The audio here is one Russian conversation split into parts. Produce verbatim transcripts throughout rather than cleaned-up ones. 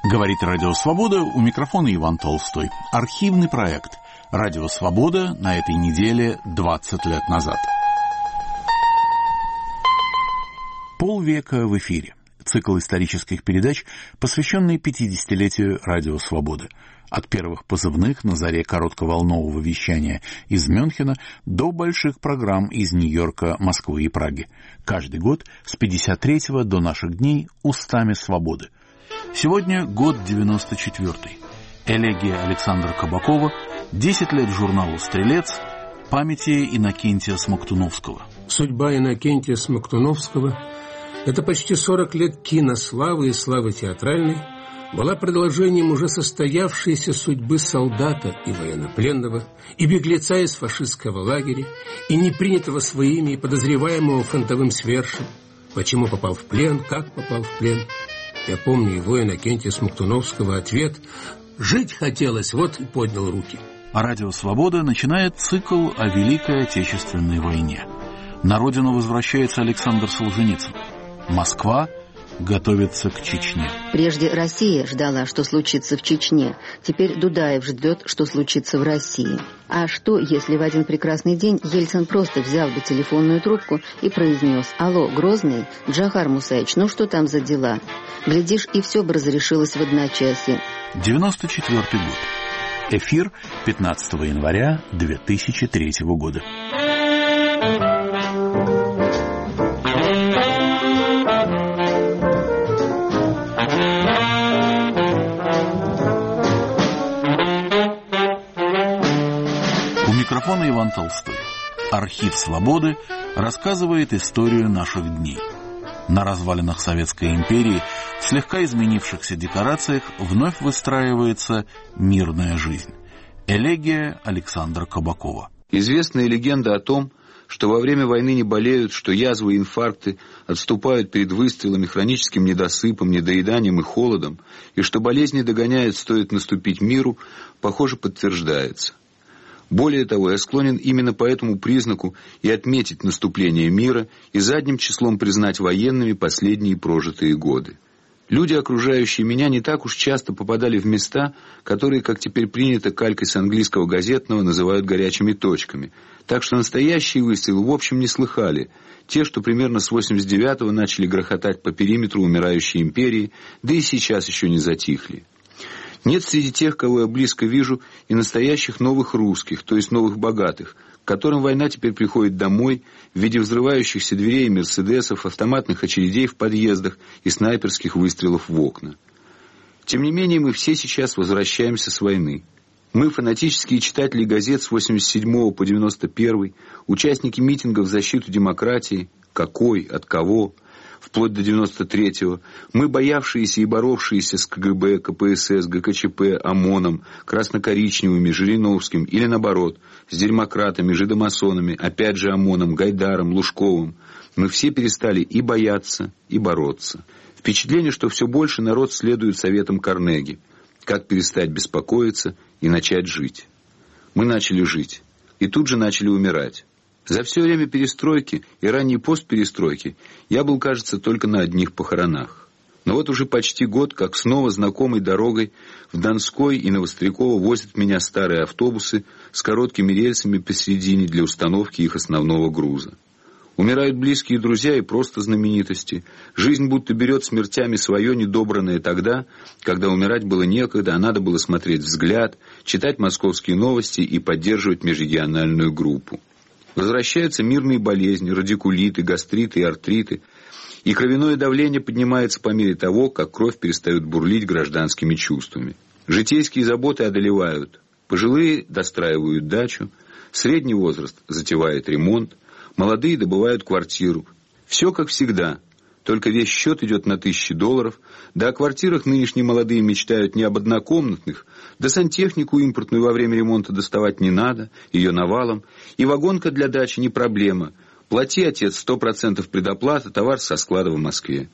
Говорит Радио Свобода, у микрофона Иван Толстой. Архивный проект Радио Свобода на этой неделе двадцать лет назад. Полвека в эфире. Цикл исторических передач, посвященный пятидесятилетию Радио Свободы. От первых позывных на заре коротковолнового вещания из Мюнхена до больших программ из Нью-Йорка, Москвы и Праги. Каждый год с пятьдесят третьего до наших дней устами свободы. Сегодня год девяносто четвёртый. Элегия Александра Кабакова, десять лет журналу «Стрелец», памяти Иннокентия Смоктуновского. Судьба Иннокентия Смоктуновского — это почти сорок лет кинославы и славы театральной, была продолжением уже состоявшейся судьбы солдата и военнопленного, и беглеца из фашистского лагеря, и непринятого своими, и подозреваемого фронтовым свершем. Почему попал в плен, как попал в плен. Я помню его, Иннокентия Смоктуновского, ответ: «Жить хотелось, вот и поднял руки». А Радио Свобода начинает цикл о Великой Отечественной войне. На родину возвращается Александр Солженицын. Москва готовится к Чечне. Прежде Россия ждала, что случится в Чечне. Теперь Дудаев ждет, что случится в России. А что, если в один прекрасный день Ельцин просто взял бы телефонную трубку и произнес: «Алло, Грозный, Джохар Мусаевич, ну что там за дела?» Глядишь, и все бы разрешилось в одночасье. девяносто четвёртый год. Эфир пятнадцатого января две тысячи третьего года. У микрофона Иван Толстой. Архив Свободы рассказывает историю наших дней. На развалинах Советской империи, в слегка изменившихся декорациях, вновь выстраивается мирная жизнь. Элегия Александра Кабакова. Известная легенда о том, что во время войны не болеют, что язвы и инфаркты отступают перед выстрелами, хроническим недосыпом, недоеданием и холодом, и что болезни догоняют, стоит наступить миру, похоже, подтверждается. Более того, я склонен именно по этому признаку и отметить наступление мира и задним числом признать военными последние прожитые годы. Люди, окружающие меня, не так уж часто попадали в места, которые, как теперь принято калькой с английского газетного, называют горячими точками. Так что настоящие выстрелы в общем не слыхали. Те, что примерно с восемьдесят девятого начали грохотать по периметру умирающей империи, да и сейчас еще не затихли. Нет среди тех, кого я близко вижу, и настоящих новых русских, то есть новых богатых, к которым война теперь приходит домой в виде взрывающихся дверей мерседесов, автоматных очередей в подъездах и снайперских выстрелов в окна. Тем не менее, мы все сейчас возвращаемся с войны. Мы, фанатические читатели газет с восемьдесят седьмого по девяносто первый, участники митингов в защиту демократии, какой, от кого, вплоть до девяносто третьего, мы, боявшиеся и боровшиеся с КГБ, КПСС, ГКЧП, ОМОНом, красно-коричневыми, Жириновским или, наоборот, с демократами, жидомасонами, опять же ОМОНом, Гайдаром, Лужковым, мы все перестали и бояться, и бороться. Впечатление, что все больше народ следует советам Карнеги, как перестать беспокоиться и начать жить. Мы начали жить, и тут же начали умирать. За все время перестройки и ранней постперестройки я был, кажется, только на одних похоронах. Но вот уже почти год, как снова знакомой дорогой в Донской и Новостряково возят меня старые автобусы с короткими рельсами посередине для установки их основного груза. Умирают близкие друзья и просто знаменитости. Жизнь будто берет смертями свое недобранное тогда, когда умирать было некогда, а надо было смотреть «Взгляд», читать московские новости и поддерживать межрегиональную группу. Возвращаются мирные болезни, радикулиты, гастриты и артриты, и кровяное давление поднимается по мере того, как кровь перестает бурлить гражданскими чувствами. Житейские заботы одолевают. Пожилые достраивают дачу, средний возраст затевает ремонт, молодые добывают квартиру. Все как всегда, только весь счет идет на тысячи долларов, да о квартирах нынешние молодые мечтают не об однокомнатных, да сантехнику импортную во время ремонта доставать не надо, ее навалом, и вагонка для дачи не проблема. Плати, отец, сто процентов предоплата, товар со склада в Москве.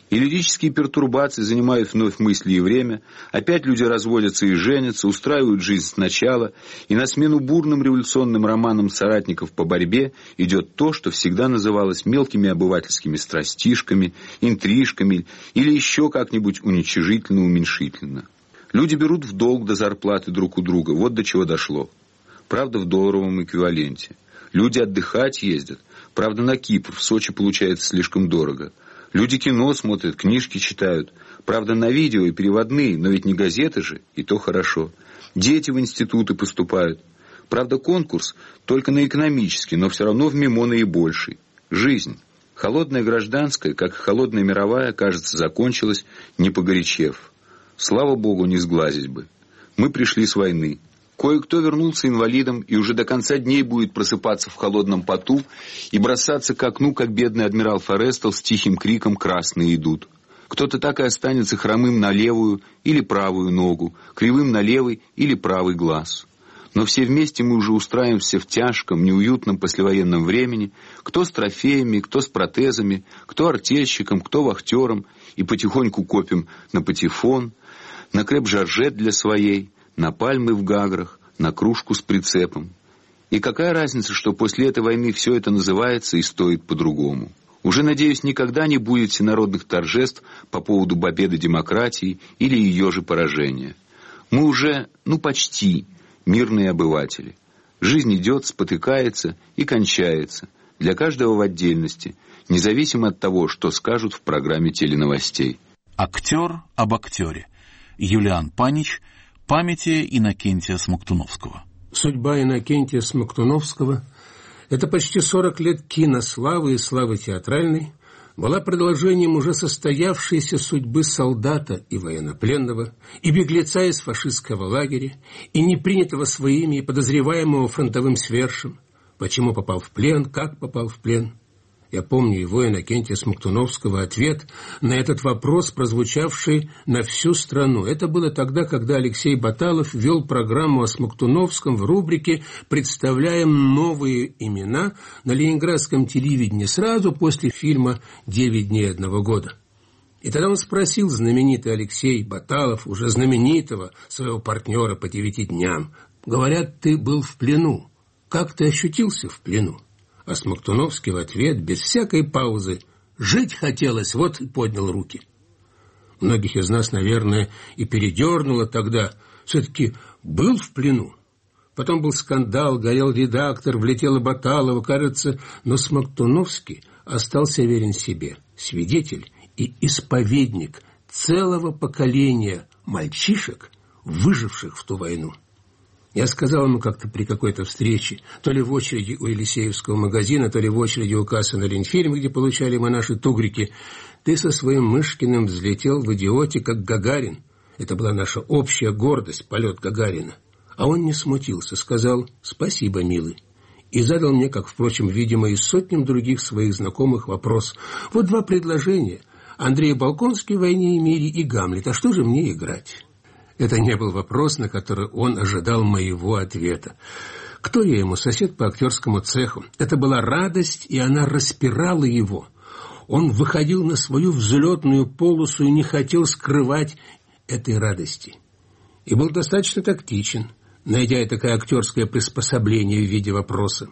И лирические пертурбации занимают вновь мысли и время, опять люди разводятся и женятся, устраивают жизнь сначала, и на смену бурным революционным романам соратников по борьбе идет то, что всегда называлось мелкими обывательскими страстишками, интрижками или еще как-нибудь уничижительно-уменьшительно. Люди берут в долг до зарплаты друг у друга, вот до чего дошло. Правда, в долларовом эквиваленте. Люди отдыхать ездят, правда, на Кипр, в Сочи получается слишком дорого. Люди кино смотрят, книжки читают. Правда, на видео и переводные, но ведь не газеты же, и то хорошо. Дети в институты поступают. Правда, конкурс только на экономический, но все равно в мимо наибольший. Жизнь. Холодная гражданская, как и холодная мировая, кажется, закончилась, не погорячев. Слава Богу, не сглазить бы. Мы пришли с войны. Кое-кто вернулся инвалидом и уже до конца дней будет просыпаться в холодном поту и бросаться к окну, как бедный адмирал Форестел с тихим криком «Красные идут». Кто-то так и останется хромым на левую или правую ногу, кривым на левый или правый глаз. Но все вместе мы уже устраиваемся в тяжком, неуютном послевоенном времени, кто с трофеями, кто с протезами, кто артельщиком, кто вахтером, и потихоньку копим на патефон, на креп-жоржет для своей, на пальмы в Гаграх, на кружку с прицепом. И какая разница, что после этой войны все это называется и стоит по-другому? Уже, надеюсь, никогда не будет всенародных торжеств по поводу победы демократии или ее же поражения. Мы уже, ну почти, мирные обыватели. Жизнь идет, спотыкается и кончается, для каждого в отдельности, независимо от того, что скажут в программе теленовостей. Актер об актере. Юлиан Панич. Памяти Иннокентия Смоктуновского. Судьба Иннокентия Смоктуновского, это почти сорок лет кинославы и славы театральной, была продолжением уже состоявшейся судьбы солдата и военнопленного, и беглеца из фашистского лагеря, и не принятого своими, и подозреваемого фронтовым свершем. Почему попал в плен, как попал в плен. Я помню его, Иннокентия Смоктуновского, ответ на этот вопрос, прозвучавший на всю страну. Это было тогда, когда Алексей Баталов вел программу о Смоктуновском в рубрике «Представляем новые имена» на ленинградском телевидении сразу после фильма «Девять дней одного года». И тогда он спросил знаменитый Алексей Баталов, уже знаменитого своего партнера по девяти дням: «Говорят, ты был в плену. Как ты ощутился в плену?» А Смоктуновский в ответ, без всякой паузы: «Жить хотелось, вот и поднял руки». Многих из нас, наверное, и передернуло тогда. Все-таки был в плену. Потом был скандал, горел редактор, влетела Баталова, кажется. Но Смоктуновский остался верен себе. Свидетель и исповедник целого поколения мальчишек, выживших в ту войну. Я сказал ему как-то при какой-то встрече, то ли в очереди у Елисеевского магазина, то ли в очереди у кассы на Ленфильм, где получали мы наши тугрики: «Ты со своим Мышкиным взлетел в идиоте, как Гагарин». Это была наша общая гордость, полет Гагарина. А он не смутился, сказал: «Спасибо, милый». И задал мне, как, впрочем, видимо, и сотням других своих знакомых, вопрос. Вот два предложения: Андрей Болконский в «Войне и мире» и Гамлет. А что же мне играть? Это не был вопрос, на который он ожидал моего ответа. Кто я ему? Сосед по актерскому цеху. Это была радость, и она распирала его. Он выходил на свою взлетную полосу и не хотел скрывать этой радости. И был достаточно тактичен, найдя такое актерское приспособление в виде вопроса.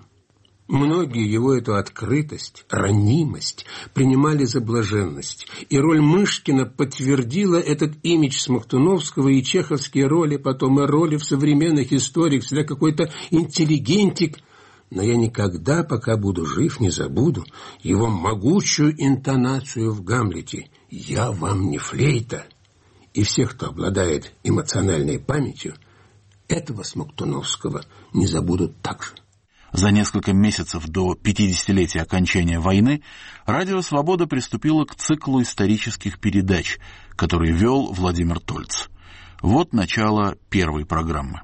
Многие его эту открытость, ранимость принимали за блаженность, и роль Мышкина подтвердила этот имидж Смоктуновского, и чеховские роли, потом и роли в современных историях, всегда какой-то интеллигентик. Но я никогда, пока буду жив, не забуду его могучую интонацию в «Гамлете» «Я вам не флейта». И все, кто обладает эмоциональной памятью, этого Смоктуновского не забудут так же. За несколько месяцев до пятидесятилетия окончания войны Радио Свобода приступило к циклу исторических передач, который вел Владимир Тольц. Вот начало первой программы.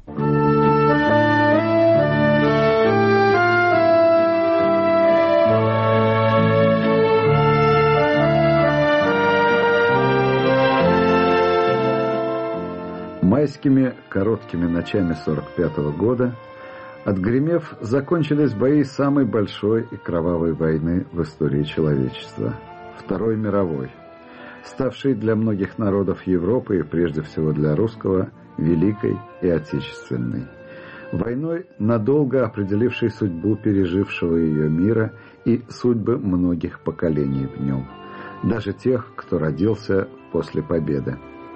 Майскими короткими ночами сорок пятого года, отгремев, закончились бои самой большой и кровавой войны в истории человечества – Второй мировой. ставшей для многих народов Европы и прежде всего для русского великой и отечественной. Войной, надолго определившей судьбу пережившего ее мира и судьбы многих поколений в нем, даже тех, кто родился после победы.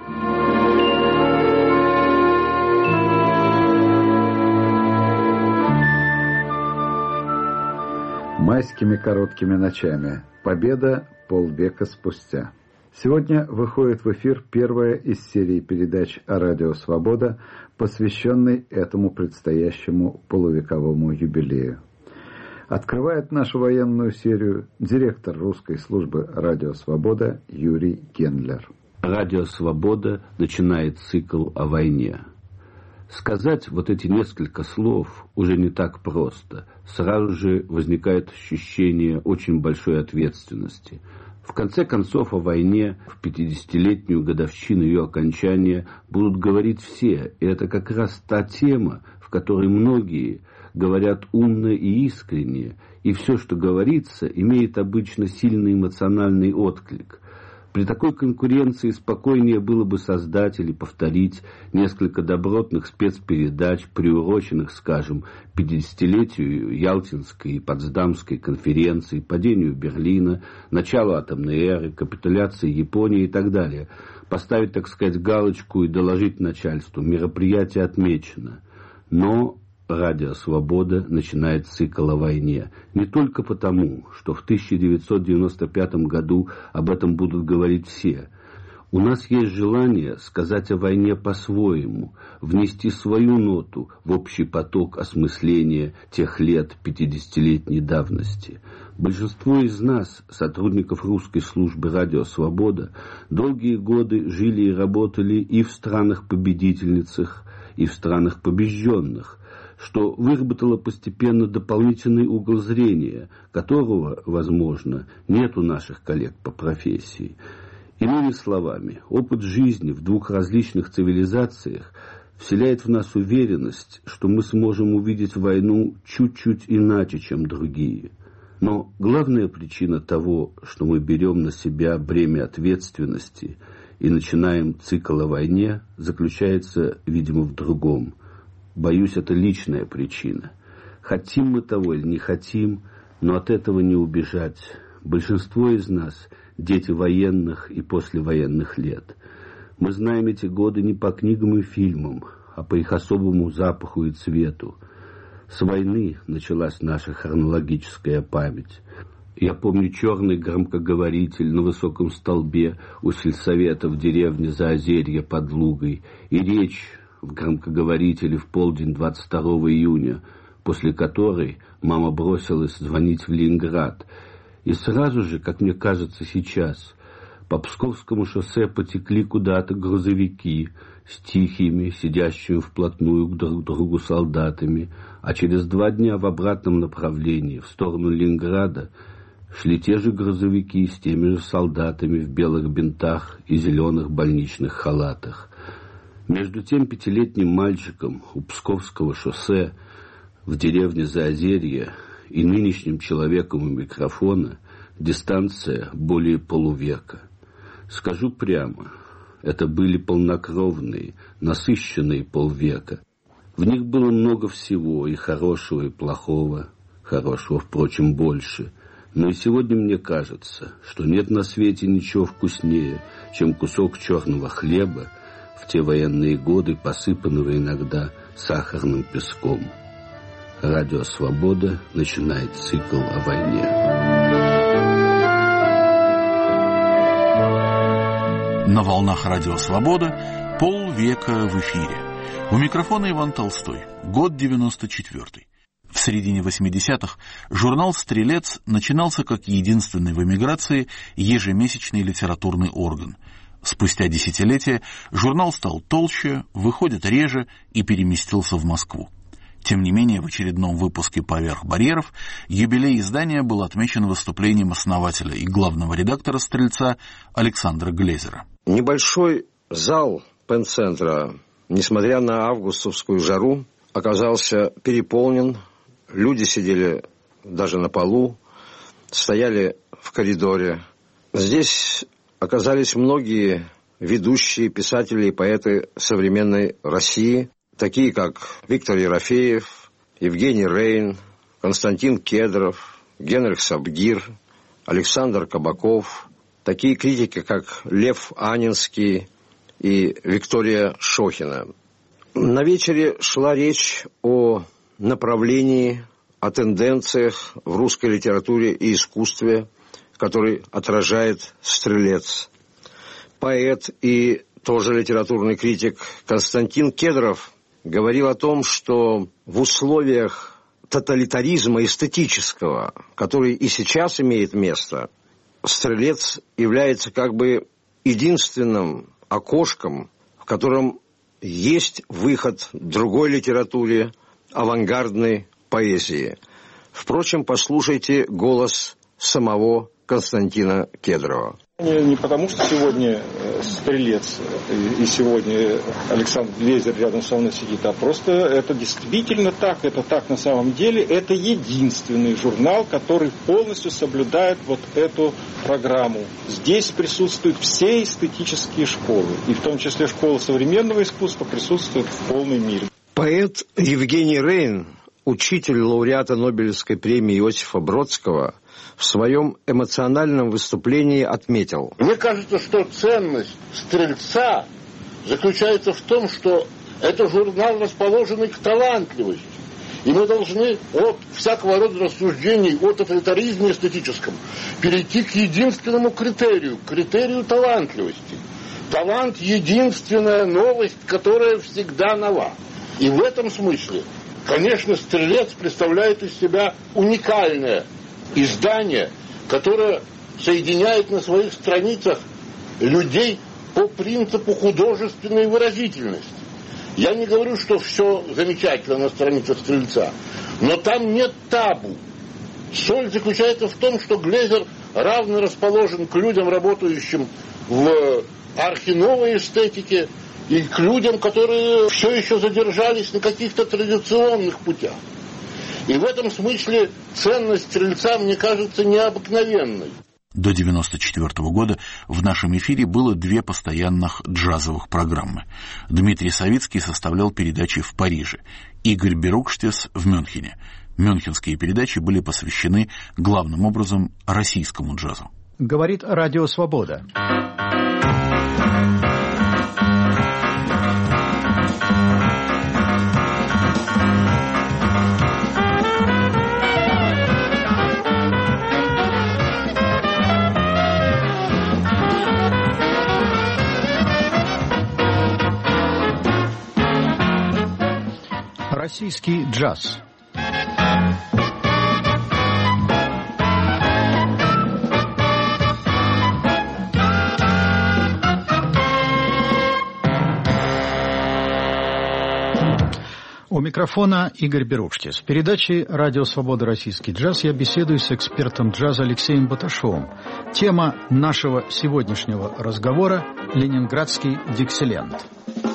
Майскими короткими ночами. Победа полвека спустя. Сегодня выходит в эфир первая из серии передач о радио «Свобода», посвященной этому предстоящему полувековому юбилею. Открывает нашу военную серию директор русской службы «Радио Свобода» Юрий Гендлер. «Радио Свобода» начинает цикл о войне. Сказать вот эти несколько слов уже не так просто. Сразу же возникает ощущение очень большой ответственности. В конце концов, о войне в пятидесятилетнюю годовщину ее окончания будут говорить все. И это как раз та тема, в которой многие говорят умно и искренне. И все, что говорится, имеет обычно сильный эмоциональный отклик. При такой конкуренции спокойнее было бы создать или повторить несколько добротных спецпередач, приуроченных, скажем, пятидесятилетию Ялтинской и Потсдамской конференций, падению Берлина, началу атомной эры, капитуляции Японии и так далее. Поставить, так сказать, галочку и доложить начальству: мероприятие отмечено. Но Радио «Свобода» начинает цикл о войне. Не только потому, что в тысяча девятьсот девяносто пятом году об этом будут говорить все. У нас есть желание сказать о войне по-своему, внести свою ноту в общий поток осмысления тех лет пятидесятилетней давности. Большинство из нас, сотрудников русской службы «Радио Свобода», долгие годы жили и работали и в странах-победительницах, и в странах побежденных, что выработало постепенно дополнительный угол зрения, которого, возможно, нет у наших коллег по профессии. Иными словами, опыт жизни в двух различных цивилизациях вселяет в нас уверенность, что мы сможем увидеть войну чуть-чуть иначе, чем другие. Но главная причина того, что мы берем на себя бремя ответственности и начинаем цикл о войне, заключается, видимо, в другом. Боюсь, это личная причина. Хотим мы того или не хотим, но от этого не убежать. Большинство из нас – дети военных и послевоенных лет. Мы знаем эти годы не по книгам и фильмам, а по их особому запаху и цвету. С войны началась наша хронологическая память. Я помню черный громкоговоритель на высоком столбе у сельсовета в деревне Заозерье под Лугой и речь в громкоговорителе в полдень двадцать второго июня, после которой мама бросилась звонить в Ленинград. И сразу же, как мне кажется сейчас, по Псковскому шоссе потекли куда-то грузовики с тихими, сидящими вплотную к друг другу солдатами, а через два дня в обратном направлении, в сторону Ленинграда, шли те же грузовики с теми же солдатами в белых бинтах и зеленых больничных халатах. Между тем пятилетним мальчиком у Псковского шоссе в деревне Заозерье и нынешним человеком у микрофона дистанция более полувека. Скажу прямо, это были полнокровные, насыщенные полвека. В них было много всего, и хорошего, и плохого. Хорошего, впрочем, больше. Но и сегодня мне кажется, что нет на свете ничего вкуснее, чем кусок черного хлеба, в те военные годы посыпанного иногда сахарным песком. Радио «Свобода» начинает цикл о войне. На волнах Радио «Свобода» полвека в эфире. У микрофона Иван Толстой. Год девяносто четвёртый. В середине восьмидесятых журнал «Стрелец» начинался как единственный в эмиграции ежемесячный литературный орган. Спустя десятилетия журнал стал толще, выходит реже и переместился в Москву. Тем не менее, в очередном выпуске «Поверх барьеров» юбилей издания был отмечен выступлением основателя и главного редактора «Стрельца» Александра Глезера. Небольшой зал пен-центра, несмотря на августовскую жару, оказался переполнен. Люди сидели даже на полу, стояли в коридоре. Здесь оказались многие ведущие писатели и поэты современной России, такие как Виктор Ерофеев, Евгений Рейн, Константин Кедров, Генрих Сабгир, Александр Кабаков, такие критики, как Лев Анинский и Виктория Шохина. На вечере шла речь о направлении, о тенденциях в русской литературе и искусстве, который отражает Стрелец. Поэт и тоже литературный критик Константин Кедров говорил о том, что в условиях тоталитаризма эстетического, который и сейчас имеет место, Стрелец является как бы единственным окошком, в котором есть выход другой литературе, авангардной поэзии. Впрочем, послушайте голос самого Константина Кедрова. Не, не потому, что сегодня Стрелец и сегодня Александр Глейзер рядом со мной сидит, а просто это действительно так, это так на самом деле. Это единственный журнал, который полностью соблюдает вот эту программу. Здесь присутствуют все эстетические школы, и в том числе школа современного искусства присутствует в полной мере. Поэт Евгений Рейн, учитель лауреата Нобелевской премии Иосифа Бродского, в своем эмоциональном выступлении отметил: мне кажется, что ценность «Стрельца» заключается в том, что это журнал, расположенный к талантливости. И мы должны от всякого рода рассуждений о тоталитаризме эстетическом перейти к единственному критерию, к критерию талантливости. Талант – единственная новость, которая всегда нова. И в этом смысле, конечно, «Стрелец» представляет из себя уникальное издание, которое соединяет на своих страницах людей по принципу художественной выразительности. Я не говорю, что все замечательно на страницах «Стрельца», но там нет табу. Соль заключается в том, что Глейзер равно расположен к людям, работающим в архиновой эстетике, и к людям, которые все еще задержались на каких-то традиционных путях. И в этом смысле ценность «Стрельца» мне кажется необыкновенной. До девяносто четвёртого года в нашем эфире было две постоянных джазовых программы. Дмитрий Савицкий составлял передачи в Париже, Игорь Берукштис в Мюнхене. Мюнхенские передачи были посвящены главным образом российскому джазу. Говорит Радио Свобода. Российский джаз. У микрофона Игорь Берукштис. В передаче «Радио Свобода. Российский джаз» я беседую с экспертом джаза Алексеем Баташовым. Тема нашего сегодняшнего разговора – ленинградский диксиленд.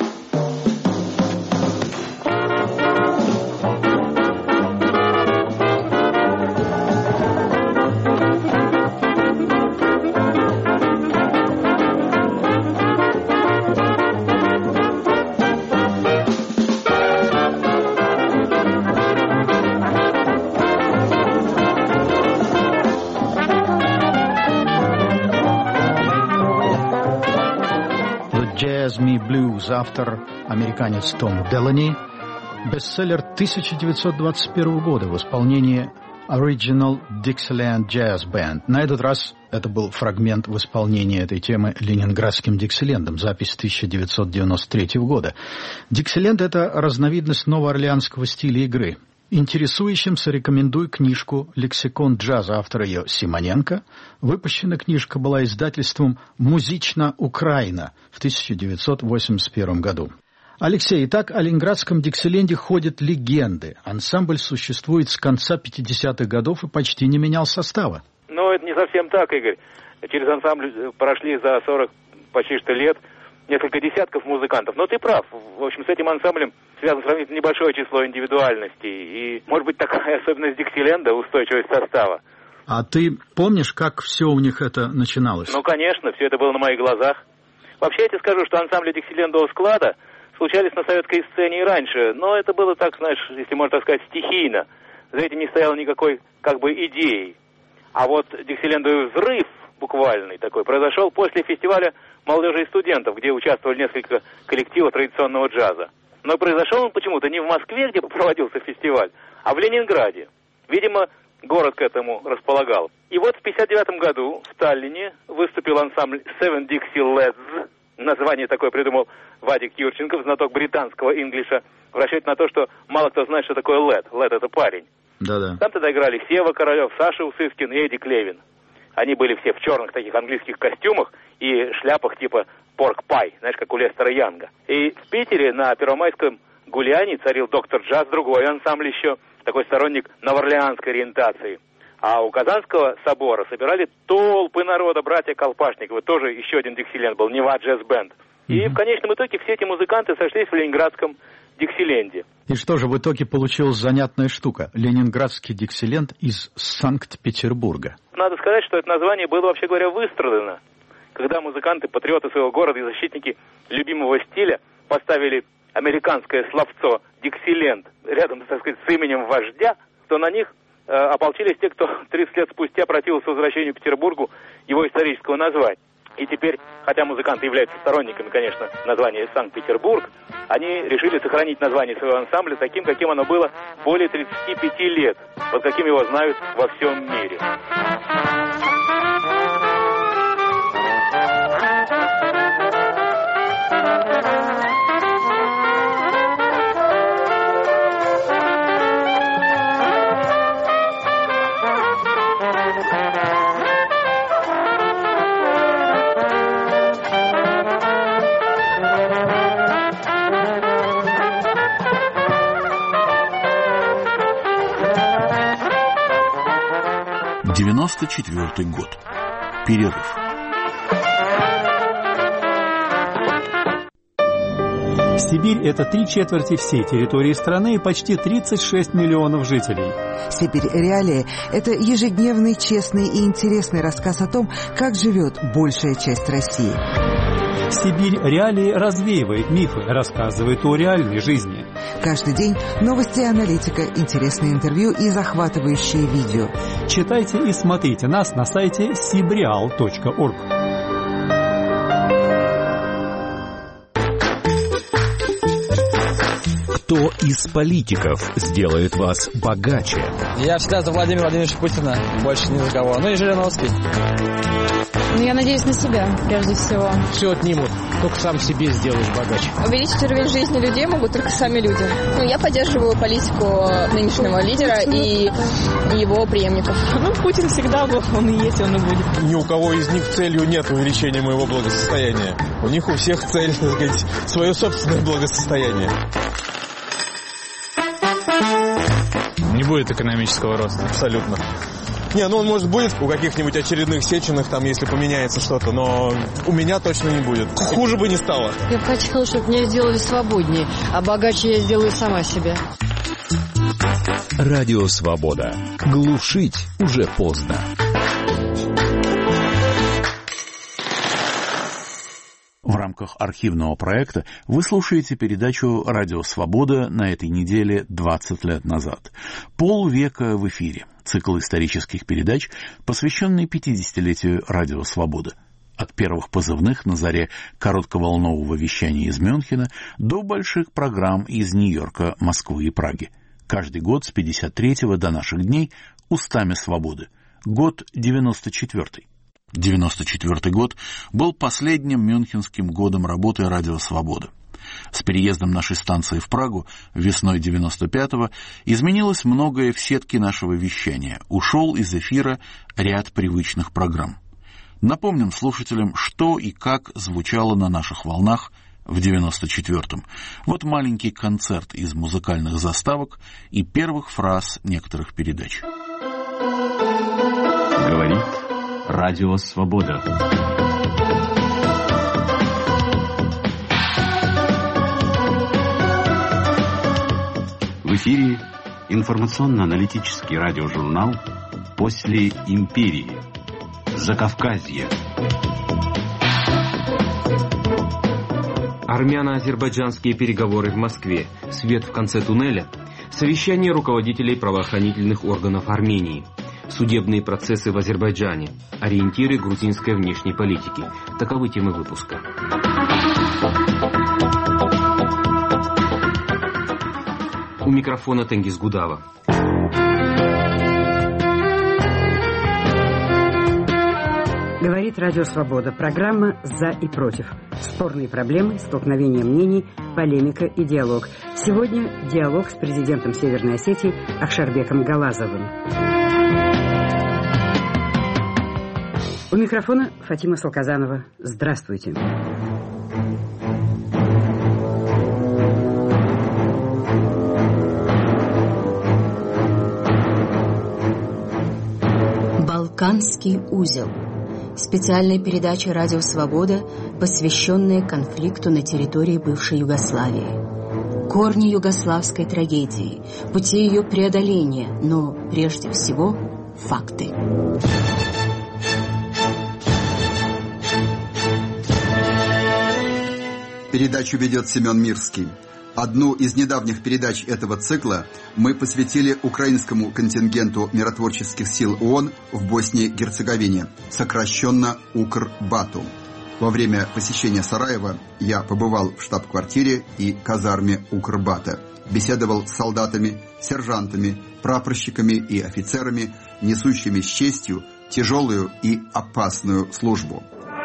«Me Blues», автор американец Том Делани, бестселлер тысяча девятьсот двадцать первого года в исполнении Original Dixieland Jazz Band. На этот раз это был фрагмент в исполнении этой темы ленинградским диксилендом, запись тысяча девятьсот девяносто третьего года. Диксиленд — это разновидность новоорлеанского стиля игры. Интересующимся рекомендую книжку «Лексикон джаза», автора ее Симоненко. Выпущена книжка была издательством «Музична Украина» в тысяча девятьсот восемьдесят первом году. Алексей, итак, о ленинградском диксиленде ходят легенды. Ансамбль существует с конца пятидесятых годов и почти не менял состава. Ну, это не совсем так, Игорь. Через ансамбль прошли за сорок почти что лет несколько десятков музыкантов. Но ты прав. В общем, с этим ансамблем связано сравнительно небольшое число индивидуальностей. И, может быть, такая особенность диксиленда — устойчивость состава. А ты помнишь, как все у них это начиналось? Ну, конечно, все это было на моих глазах. Вообще, я тебе скажу, что ансамбли Диксилендового склада случались на советской сцене и раньше, но это было так, знаешь, если можно так сказать, стихийно. За этим не стояло никакой, как бы, идеи. А вот Диксилендовый взрыв, буквальный такой, произошел после фестиваля молодежи и студентов, где участвовали несколько коллективов традиционного джаза. Но произошел он почему-то не в Москве, где проводился фестиваль, а в Ленинграде. Видимо, город к этому располагал. И вот в пятьдесят девятом году в Таллине выступил ансамбль Seven Dixie Lads. Название такое придумал Вадик Юрченков, знаток британского инглиша, в расчете на то, что мало кто знает, что такое лед. Лед — это парень. Да-да. Там тогда играли Сева Королев, Саша Усыскин и Эдди Клевин. Они были все в черных таких английских костюмах и шляпах типа порк-пай, знаешь, как у Лестера Янга. И в Питере на Первомайском гулянии царил доктор Джаз, другой ансамбль еще, такой сторонник новоорлеанской ориентации. А у Казанского собора собирали толпы народа, братья Колпашниковы, тоже еще один Диксиленд был, Нева джаз-бенд. И mm-hmm. в конечном итоге все эти музыканты сошлись в ленинградском Диксиленде. И что же, в итоге получилась занятная штука. Ленинградский Диксиленд из Санкт-Петербурга. Надо сказать, что это название было, вообще говоря, выстрадано. Когда музыканты, патриоты своего города и защитники любимого стиля поставили американское словцо «Диксиленд» рядом, так сказать, с именем вождя, то на них э, ополчились те, кто тридцать лет спустя противился возвращению к Петербургу его исторического названия. И теперь, хотя музыканты являются сторонниками, конечно, названия Санкт-Петербург, они решили сохранить название своего ансамбля таким, каким оно было более тридцати пяти лет, вот каким его знают во всем мире. девяносто четвёртый год. Перерыв. Сибирь – это три четверти всей территории страны и почти тридцать шесть миллионов жителей. «Сибирь. Реалии» – это ежедневный, честный и интересный рассказ о том, как живет большая часть России. «Сибирь. Реалии» развеивает мифы, рассказывает о реальной жизни. Каждый день новости и аналитика, интересные интервью и захватывающие видео. Читайте и смотрите нас на сайте сибреал точка орг. Кто из политиков сделает вас богаче? Я всегда за Владимира Владимировича Путина, больше ни за кого. Ну и Жириновский. Ну, я надеюсь на себя, прежде всего. Все отнимут, только сам себе сделаешь богаче. Увеличить уровень жизни людей могут только сами люди. Ну, я поддерживаю политику нынешнего лидера и его преемников. Ну, Путин всегда был, он и есть, он и будет. Ни у кого из них целью нет увеличения моего благосостояния. У них у всех цель, так сказать, свое собственное благосостояние. Не будет экономического роста. Абсолютно. Не, ну он, может, будет у каких-нибудь очередных Сеченых, там, если поменяется что-то, но у меня точно не будет. Хуже бы не стало. Я бы хотела, чтобы меня сделали свободнее, а богаче я сделаю сама себя. Радио «Свобода». Глушить уже поздно. В рамках архивного проекта вы слушаете передачу «Радио Свобода» на этой неделе двадцать лет назад. Полвека в эфире. Цикл исторических передач, посвященный пятидесятилетию «Радио Свобода». От первых позывных на заре коротковолнового вещания из Мюнхена до больших программ из Нью-Йорка, Москвы и Праги. Каждый год с пятьдесят третьего до наших дней устами свободы. Год девяносто четвёртый. девяносто четвёртый год был последним мюнхенским годом работы «Радио Свобода». С переездом нашей станции в Прагу весной девяносто пятого изменилось многое в сетке нашего вещания. Ушел из эфира ряд привычных программ. Напомним слушателям, что и как звучало на наших волнах в девяносто четвёртом. Вот маленький концерт из музыкальных заставок и первых фраз некоторых передач. Говорит Радио Свобода. В эфире информационно-аналитический радиожурнал После империи. Закавказье. Армяно-азербайджанские переговоры в Москве. Свет в конце туннеля. Совещание руководителей правоохранительных органов Армении. Судебные процессы в Азербайджане. Ориентиры грузинской внешней политики. Таковы темы выпуска. У микрофона Тенгиз Гудава. Говорит Радио Свобода. Программа «За и против». Спорные проблемы, столкновения мнений, полемика и диалог. Сегодня диалог с президентом Северной Осетии Ахшарбеком Галазовым. У микрофона Фатима Салказанова. Здравствуйте. Балканский узел. Специальная передача «Радио Свобода», посвященная конфликту на территории бывшей Югославии. Корни югославской трагедии, пути ее преодоления, но прежде всего факты. Передачу ведет Семен Мирский. Одну из недавних передач этого цикла мы посвятили украинскому контингенту миротворческих сил ООН в Боснии и Герцеговине, сокращенно УКРБАТу. Во время посещения Сараева я побывал в штаб-квартире и казарме УКРБАТа, беседовал с солдатами, сержантами, прапорщиками и офицерами, несущими с честью тяжелую и опасную службу.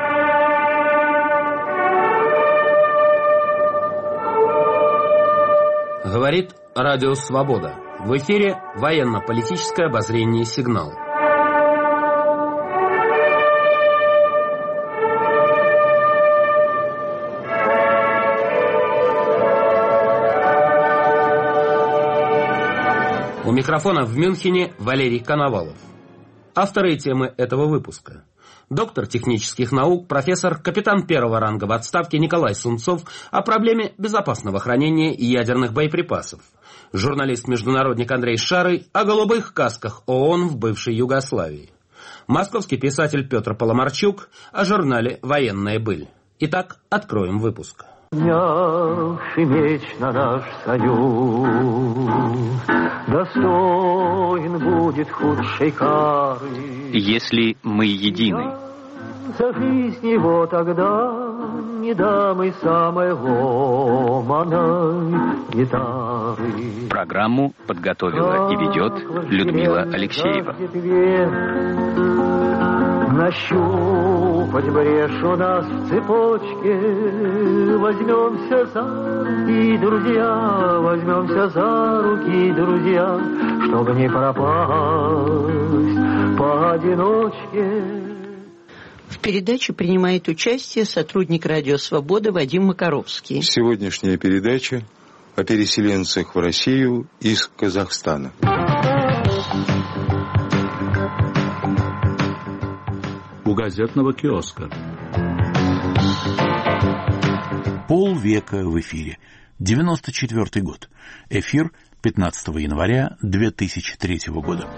Говорит Радио Свобода. В эфире военно-политическое обозрение «Сигнал». У микрофона в Мюнхене Валерий Коновалов. Авторы темы этого выпуска. Доктор технических наук, профессор, капитан первого ранга в отставке Николай Сунцов о проблеме безопасного хранения ядерных боеприпасов. Журналист-международник Андрей Шарый о голубых касках ООН в бывшей Югославии. Московский писатель Петр Паламарчук о журнале «Военная быль». Итак, откроем выпуск. Поднявший меч на наш союз, достоин будет худшей кары. Если мы едины. За жизнь его тогда не дам и самой ломаной гитары. Программу подготовила и ведет Людмила Алексеева. Нащупать брешь у нас в цепочке, возьмемся за руки, друзья, возьмемся за руки, друзья, чтобы не пропасть поодиночке. В передаче принимает участие сотрудник Радио Свобода Вадим Макаровский. Сегодняшняя передача о переселенцах в Россию из Казахстана. У газетного киоска. Полвека в эфире. девяносто четвёртый год. Эфир пятнадцатого января две тысячи третьего года.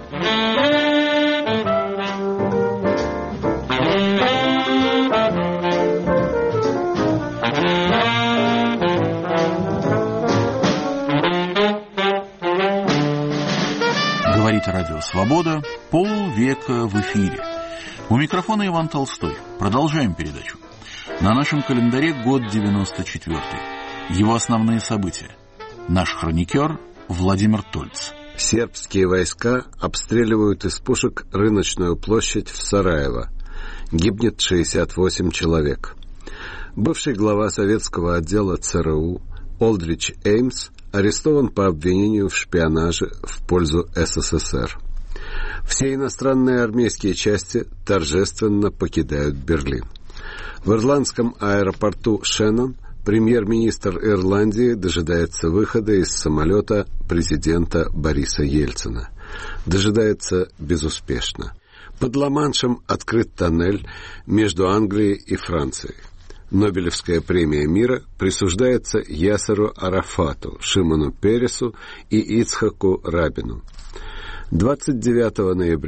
Говорит Радио Свобода. Полвека в эфире. У микрофона Иван Толстой. Продолжаем передачу. На нашем календаре год девяносто четвёртый. Его основные события. Наш хроникер Владимир Тольц. Сербские войска обстреливают из пушек рыночную площадь в Сараево. Гибнет шестьдесят восемь человек. Бывший глава советского отдела ЦРУ Олдрич Эймс арестован по обвинению в шпионаже в пользу СССР. Все иностранные армейские части торжественно покидают Берлин. В ирландском аэропорту Шеннон премьер-министр Ирландии дожидается выхода из самолета президента Бориса Ельцина. Дожидается безуспешно. Под Ла-Маншем открыт тоннель между Англией и Францией. Нобелевская премия мира присуждается Ясеру Арафату, Шимону Пересу и Ицхаку Рабину. двадцать девятого ноября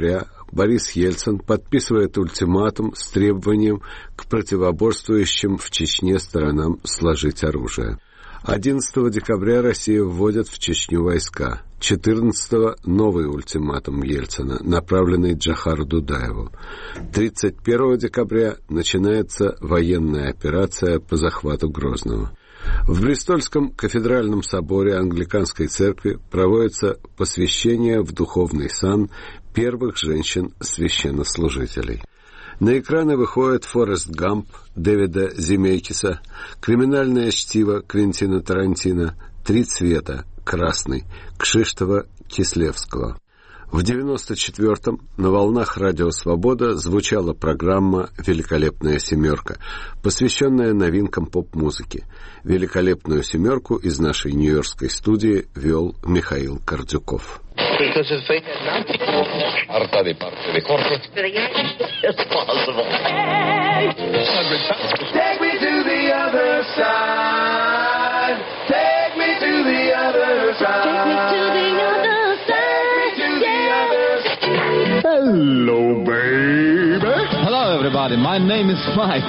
Борис Ельцин подписывает ультиматум с требованием к противоборствующим в Чечне сторонам сложить оружие. одиннадцатого декабря Россия вводит в Чечню войска. четырнадцатого новый ультиматум Ельцина, направленный Джохару Дудаеву. тридцать первого декабря начинается военная операция по захвату Грозного. В Бристольском кафедральном соборе Англиканской церкви проводится посвящение в духовный сан первых женщин-священнослужителей. На экраны выходит «Форест Гамп» Дэвида Земекиса, «Криминальное чтиво» Квентина Тарантино, «Три цвета» Красный Кшиштофа Кислевского. В девяносто четвёртом на волнах Радио Свобода звучала программа «Великолепная семерка», посвященная новинкам поп-музыки. «Великолепную семерку» из нашей нью-йоркской студии вел Михаил Кордюков. Hello, baby. Hello, everybody. My name is Mike.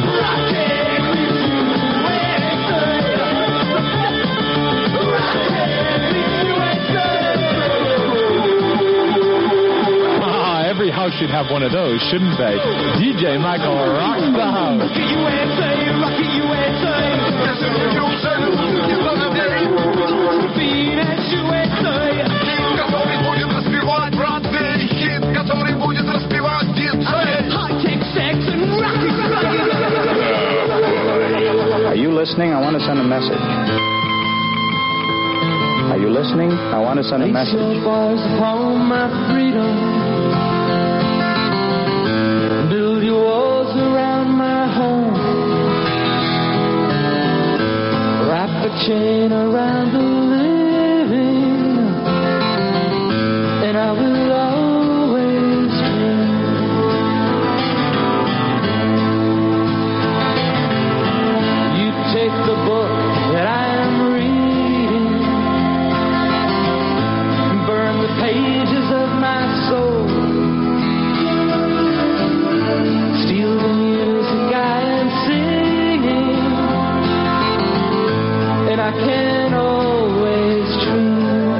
Ah, every house should have one of those, shouldn't they? D J Michael rocks the house. Rocky U S A, Rocky U S A. Phoenix U S A. Который будет распевать бродвей, хит, который будет распевать диджей. High-tech sex and rocky. Are you listening? I want to send a message. Are you listening? I want to send a message. Upon my freedom. Build your walls around my home. Wrap a chain around the living, and I will always dream. You take the book that I am reading, burn the pages of my soul, steal the music I am singing, and I can always dream.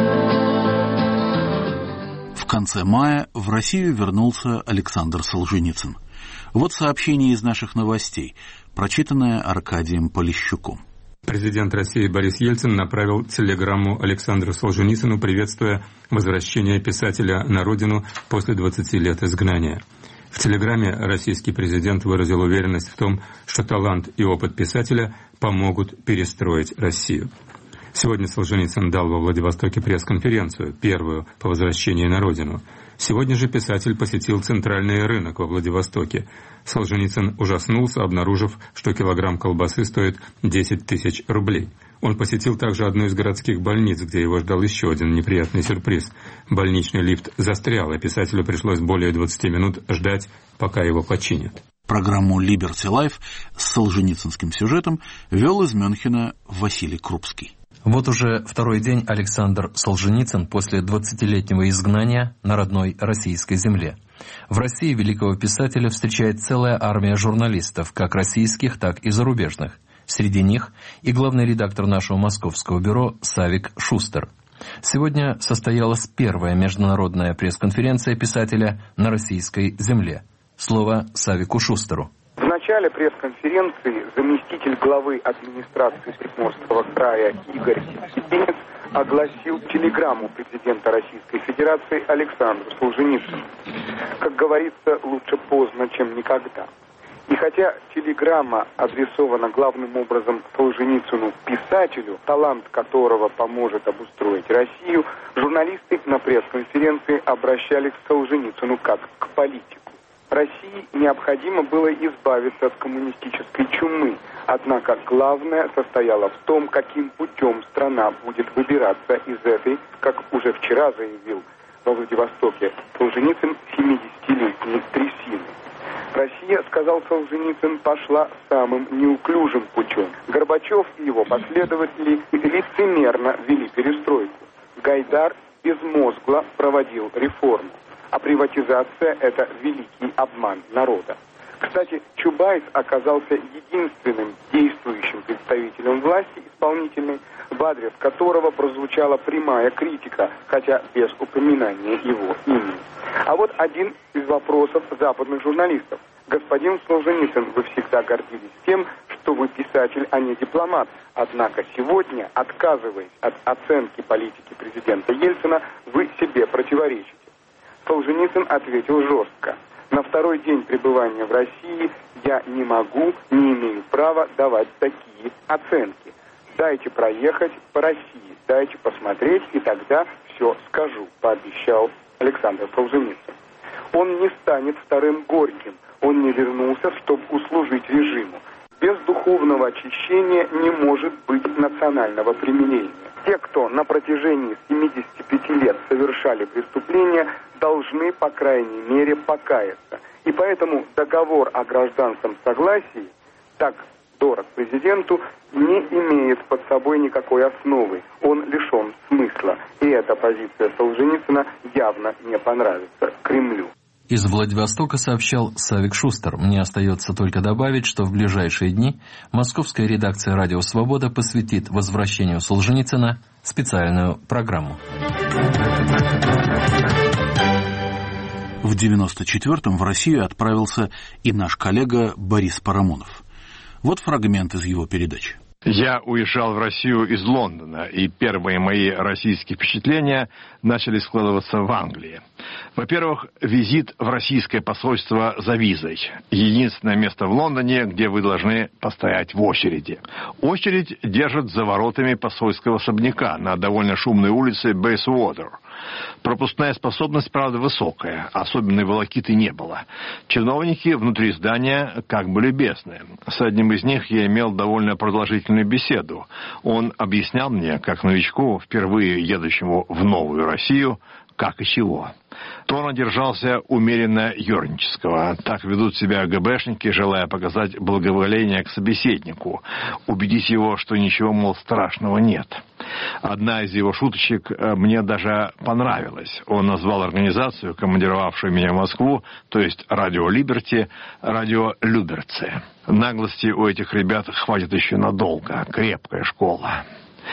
В конце мая в Россию вернулся Александр Солженицын. Вот сообщение из наших новостей, прочитанное Аркадием Полищуком. Президент России Борис Ельцин направил телеграмму Александру Солженицыну, приветствуя возвращение писателя на родину после двадцати лет изгнания. В телеграмме российский президент выразил уверенность в том, что талант и опыт писателя помогут перестроить Россию. Сегодня Солженицын дал во Владивостоке пресс-конференцию, первую по возвращении на родину. Сегодня же писатель посетил центральный рынок во Владивостоке. Солженицын ужаснулся, обнаружив, что килограмм колбасы стоит десять тысяч рублей. Он посетил также одну из городских больниц, где его ждал еще один неприятный сюрприз. Больничный лифт застрял, и писателю пришлось более двадцати минут ждать, пока его починят. Программу «Liberty Life» с солженицынским сюжетом вел из Мюнхена Василий Крупский. Вот уже второй день Александр Солженицын после двадцатилетнего изгнания на родной российской земле. В России великого писателя встречает целая армия журналистов, как российских, так и зарубежных. Среди них и главный редактор нашего московского бюро Савик Шустер. Сегодня состоялась первая международная пресс-конференция писателя на российской земле. Слово Савику Шустеру. В начале пресс-конференции заместитель главы администрации Приморского края Игорь Степенец огласил телеграмму президента Российской Федерации Александру Солженицыну. Как говорится, лучше поздно, чем никогда. И хотя телеграмма адресована главным образом Солженицыну, писателю, талант которого поможет обустроить Россию, журналисты на пресс-конференции обращались к Солженицыну как к политику. России необходимо было избавиться от коммунистической чумы, однако главное состояло в том, каким путем страна будет выбираться из этой, как уже вчера заявил во Владивостоке Солженицын, семидесятилетней трясины. Россия, сказал Солженицын, пошла самым неуклюжим путем. Горбачев и его последователи лицемерно вели перестройку. Гайдар безмозгло проводил реформу. а приватизация – это великий обман народа. Кстати, Чубайс оказался единственным действующим представителем власти исполнительной, в адрес которого прозвучала прямая критика, хотя без упоминания его имени. А вот один из вопросов западных журналистов. Господин Солженицын, вы всегда гордились тем, что вы писатель, а не дипломат. Однако сегодня, отказываясь от оценки политики президента Ельцина, вы себе противоречите. Солженицын ответил жестко. На второй день пребывания в России я не могу, не имею права давать такие оценки. Дайте проехать по России, дайте посмотреть, и тогда все скажу, пообещал Александр Солженицын. Он не станет вторым Горьким, он не вернулся, чтобы услужить режиму. Без духовного очищения не может быть национального примирения. Те, кто на протяжении семидесяти пяти лет совершали преступления, должны, по крайней мере, покаяться. И поэтому договор о гражданском согласии, так дорог президенту, не имеет под собой никакой основы. Он лишен смысла. И эта позиция Солженицына явно не понравится Кремлю. Из Владивостока сообщал Савик Шустер. Мне остается только добавить, что в ближайшие дни московская редакция «Радио Свобода» посвятит возвращению Солженицына специальную программу. В девяносто четвёртом в Россию отправился и наш коллега Борис Парамонов. Вот фрагмент из его передачи. Я уезжал в Россию из Лондона, и первые мои российские впечатления начали складываться в Англии. Во-первых, визит в российское посольство за визой. Единственное место в Лондоне, где вы должны постоять в очереди. Очередь держат за воротами посольского особняка на довольно шумной улице Бейсуотер. Пропускная способность, правда, высокая. Особенной волокиты не было. Чиновники внутри здания как бы любезны. С одним из них я имел довольно продолжительную беседу. Он объяснял мне, как новичку, впервые едущему в новую Россию, как и чего. Тон держался умеренно юрнического. Так ведут себя ГБшники, желая показать благоволение к собеседнику, убедить его, что ничего, мол, страшного нет. Одна из его шуточек мне даже понравилась. Он назвал организацию, командировавшую меня в Москву, то есть «Радио Либерти», «Радио Люберцы». Наглости у этих ребят хватит еще надолго. Крепкая школа.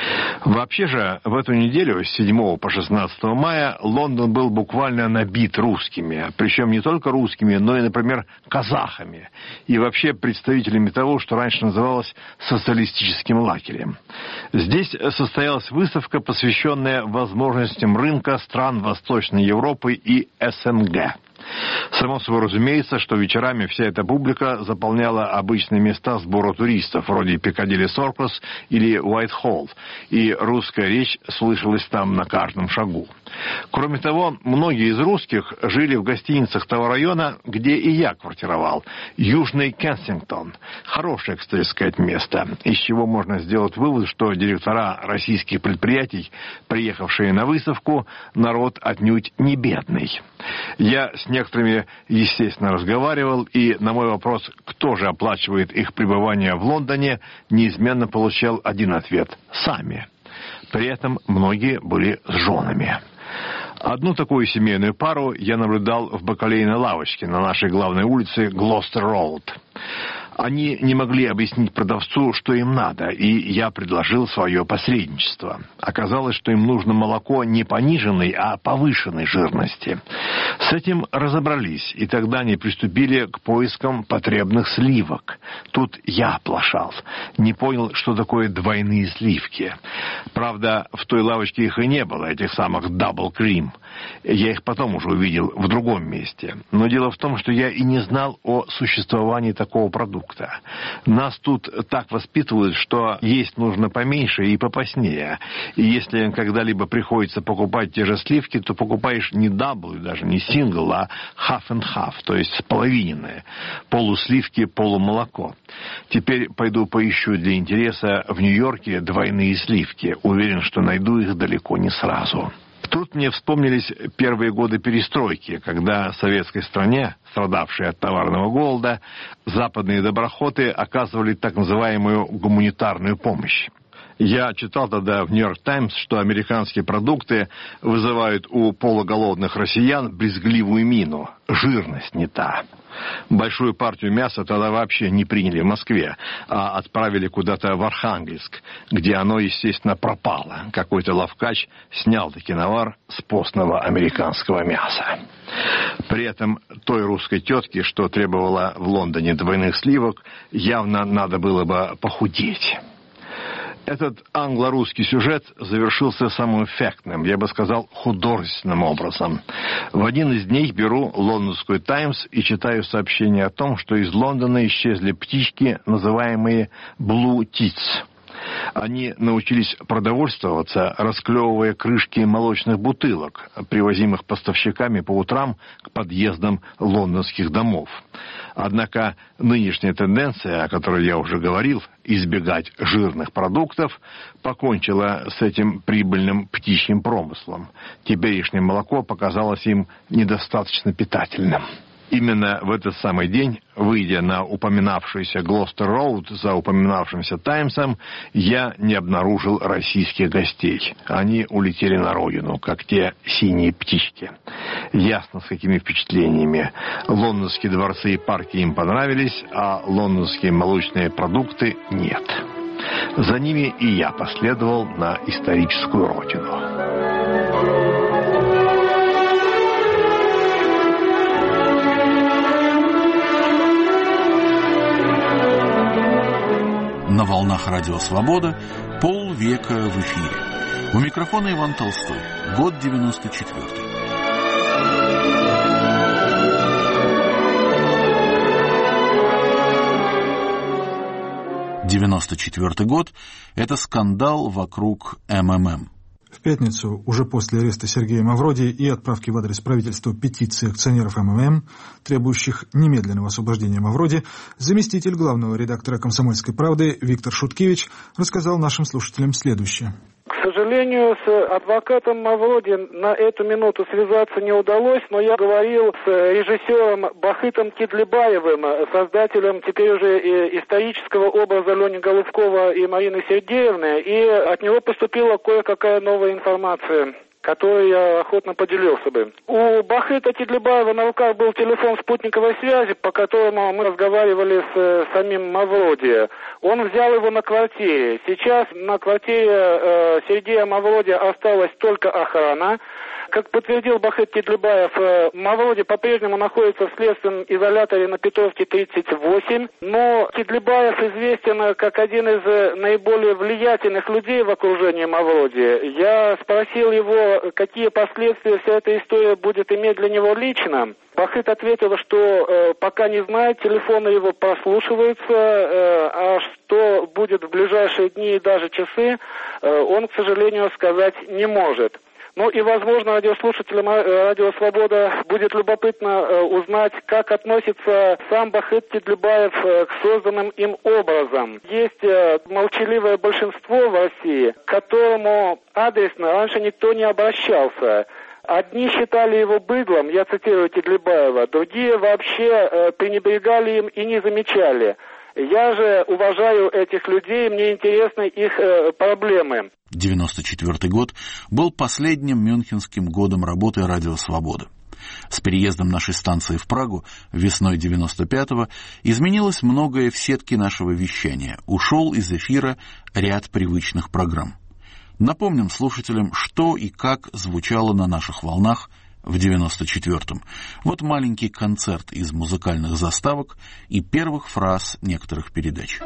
Вообще же, в эту неделю, с седьмого по шестнадцатое мая, Лондон был буквально набит русскими. Причем не только русскими, но и, например, казахами. И вообще представителями того, что раньше называлось социалистическим лагерем. Здесь состоялась выставка, посвященная возможностям рынка стран Восточной Европы и СНГ. Само собой разумеется, что вечерами вся эта публика заполняла обычные места сбора туристов, вроде Пикадилли Соркус или Уайтхолл, и русская речь слышалась там на каждом шагу. Кроме того, многие из русских жили в гостиницах того района, где и я квартировал, Южный Кенсингтон. Хорошее, кстати сказать, место, из чего можно сделать вывод, что директора российских предприятий, приехавшие на выставку, народ отнюдь не бедный. Я с некоторыми, естественно, разговаривал, и на мой вопрос, кто же оплачивает их пребывание в Лондоне, неизменно получал один ответ – сами. При этом многие были с женами. Одну такую семейную пару я наблюдал в бакалейной лавочке на нашей главной улице Глостер-Роуд. Они не могли объяснить продавцу, что им надо, и я предложил свое посредничество. Оказалось, что им нужно молоко не пониженной, а повышенной жирности. С этим разобрались, и тогда они приступили к поискам потребных сливок. Тут я оплошал. Не понял, что такое двойные сливки. Правда, в той лавочке их и не было, этих самых дабл крим. Я их потом уже увидел в другом месте. Но дело в том, что я и не знал о существовании такого продукта. Нас тут так воспитывают, что есть нужно поменьше и попаснее. И если когда-либо приходится покупать те же сливки, то покупаешь не дабл, даже не сингл, а half and half, то есть половиненное. Полусливки, полумолоко. Теперь пойду поищу для интереса в Нью-Йорке двойные сливки. Уверен, что найду их далеко не сразу. Тут мне вспомнились первые годы перестройки, когда в советской стране, страдавшей от товарного голода, западные доброхоты оказывали так называемую гуманитарную помощь. Я читал тогда в «Нью-Йорк Таймс», что американские продукты вызывают у полуголодных россиян брезгливую мину. Жирность не та. Большую партию мяса тогда вообще не приняли в Москве, а отправили куда-то в Архангельск, где оно, естественно, пропало. Какой-то лавкач снял таки навар с постного американского мяса. При этом той русской тетке, что требовала в Лондоне двойных сливок, явно надо было бы похудеть. Этот англо-русский сюжет завершился самым эффектным, я бы сказал, художественным образом. В один из дней беру лондонскую «Таймс» и читаю сообщение о том, что из Лондона исчезли птички, называемые «Blue Tits». Они научились продовольствоваться, расклевывая крышки молочных бутылок, привозимых поставщиками по утрам к подъездам лондонских домов. Однако нынешняя тенденция, о которой я уже говорил, избегать жирных продуктов, покончила с этим прибыльным птичьим промыслом. Теперешнее молоко показалось им недостаточно питательным. Именно в этот самый день, выйдя на упоминавшийся Глостер-Роуд за упоминавшимся «Таймсом», я не обнаружил российских гостей. Они улетели на родину, как те синие птички. Ясно, с какими впечатлениями. Лондонские дворцы и парки им понравились, а лондонские молочные продукты нет. За ними и я последовал на историческую родину. На волнах Радио Свобода полвека в эфире. У микрофона Иван Толстой. Год девяносто четвёртый. девяносто четвёртый год – это скандал вокруг эм эм эм. В пятницу, уже после ареста Сергея Мавроди и отправки в адрес правительства петиции акционеров эм эм эм, требующих немедленного освобождения Мавроди, заместитель главного редактора «Комсомольской правды» Виктор Шуткевич рассказал нашим слушателям следующее. К сожалению, с адвокатом Мавроди на эту минуту связаться не удалось, но я говорил с режиссером Бахытом Кидлибаевым, создателем теперь уже исторического образа Лени Голубкова и Марины Сергеевны, и от него поступила кое-какая новая информация, которой я охотно поделился бы. У Бахыта Кидлибаева на руках был телефон спутниковой связи, по которому мы разговаривали с самим Мавроди. Он взял его на квартире. Сейчас на квартире э, Сергея Мавроди осталась только охрана. Как подтвердил Бахыт Кидлибаев, э, Мавроди по-прежнему находится в следственном изоляторе на Петровке тридцать восемь, но Кидлибаев известен как один из наиболее влиятельных людей в окружении Мавроди. Я спросил его, какие последствия вся эта история будет иметь для него лично. Бахыт ответил, что э, пока не знает, телефоны его прослушиваются, э, а что будет в ближайшие дни и даже часы, э, он, к сожалению, сказать не может. Ну и, возможно, радиослушателям Радио Свобода будет любопытно э, узнать, как относится сам Бахыт Кидлибаев э, к созданным им образом. Есть э, молчаливое большинство в России, к которому адресно раньше никто не обращался. Одни считали его быдлом, я цитирую Кидлибаева, другие вообще э, пренебрегали им и не замечали. Я же уважаю этих людей, мне интересны их э, проблемы. девяносто четвёртый год был последним мюнхенским годом работы «Радио Свобода». С переездом нашей станции в Прагу весной девяносто пятого изменилось многое в сетке нашего вещания. Ушел из эфира ряд привычных программ. Напомним слушателям, что и как звучало на наших волнах в девяносто четвёртом. Вот маленький концерт из музыкальных заставок и первых фраз некоторых передач.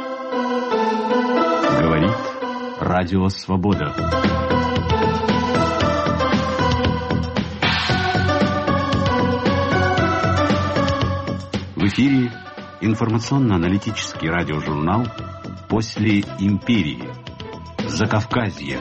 Говорит Радио Свобода. В эфире информационно-аналитический радиожурнал «После империи». Закавказье.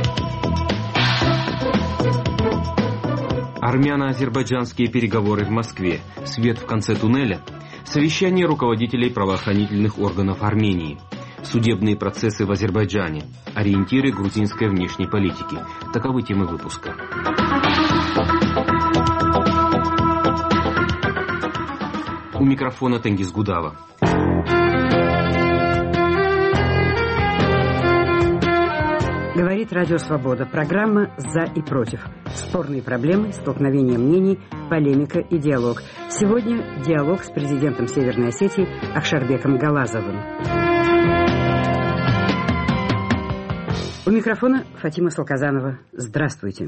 Армяно-азербайджанские переговоры в Москве. Свет в конце туннеля. Совещание руководителей правоохранительных органов Армении. Судебные процессы в Азербайджане. Ориентиры грузинской внешней политики. Таковы темы выпуска. У микрофона Тенгиз Гудава. Говорит Радио Свобода. Программа «За и против». Спорные проблемы, столкновения мнений, полемика и диалог. Сегодня диалог с президентом Северной Осетии Ахшарбеком Галазовым. У микрофона Фатима Салказанова. Здравствуйте.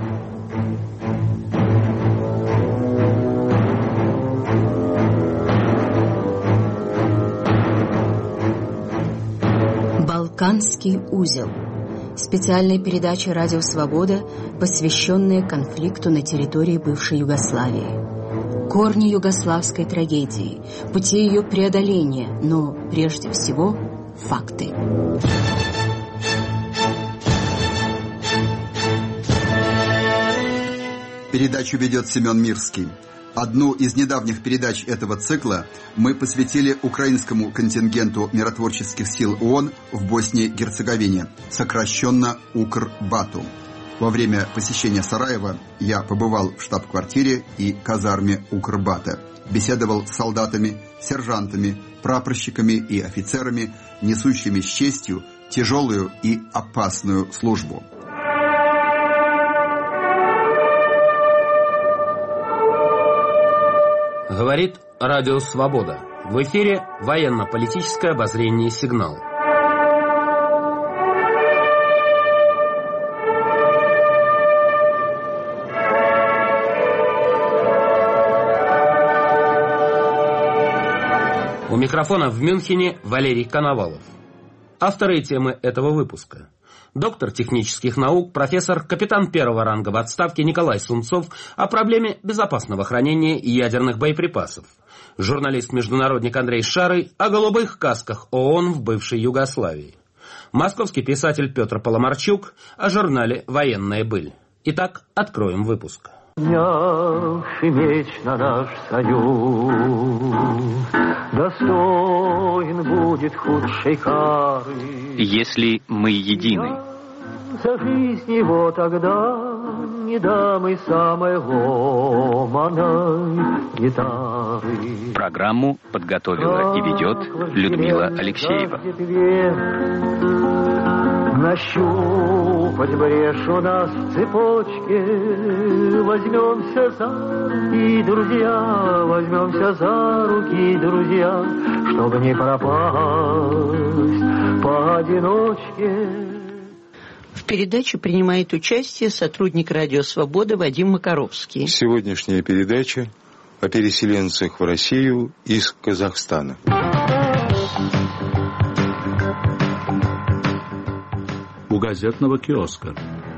Балканский узел. Специальная передача «Радио Свобода», посвященная конфликту на территории бывшей Югославии. Корни югославской трагедии, пути ее преодоления, но прежде всего факты. Передачу ведет Семен Мирский. Одну из недавних передач этого цикла мы посвятили украинскому контингенту миротворческих сил ООН в Боснии и Герцеговине, сокращенно УКРБАТу. Во время посещения Сараева я побывал в штаб-квартире и казарме УКРБАТа, беседовал с солдатами, сержантами, прапорщиками и офицерами, несущими с честью тяжелую и опасную службу. Говорит Радио Свобода. В эфире военно-политическое обозрение «Сигнал». У микрофона в Мюнхене Валерий Коновалов. Авторы темы этого выпуска: доктор технических наук, профессор, капитан первого ранга в отставке Николай Сунцов о проблеме безопасного хранения ядерных боеприпасов. Журналист-международник Андрей Шарый о голубых касках ООН в бывшей Югославии. Московский писатель Петр Паламарчук о журнале «Военная быль». Итак, откроем выпуск. Поднявший меч на наш союз, достоин будет худшей кары. Если мы едины. За жизнь его тогда не дам и самой ломаной гитары. Программу подготовила и ведет Людмила Алексеева. Нащупать брешь у нас в цепочке, возьмемся за руки, друзья, возьмемся за руки, друзья, чтобы не пропасть поодиночке. В передаче принимает участие сотрудник Радио Свобода Вадим Макаровский. Сегодняшняя передача о переселенцах в Россию из Казахстана. У газетного киоска.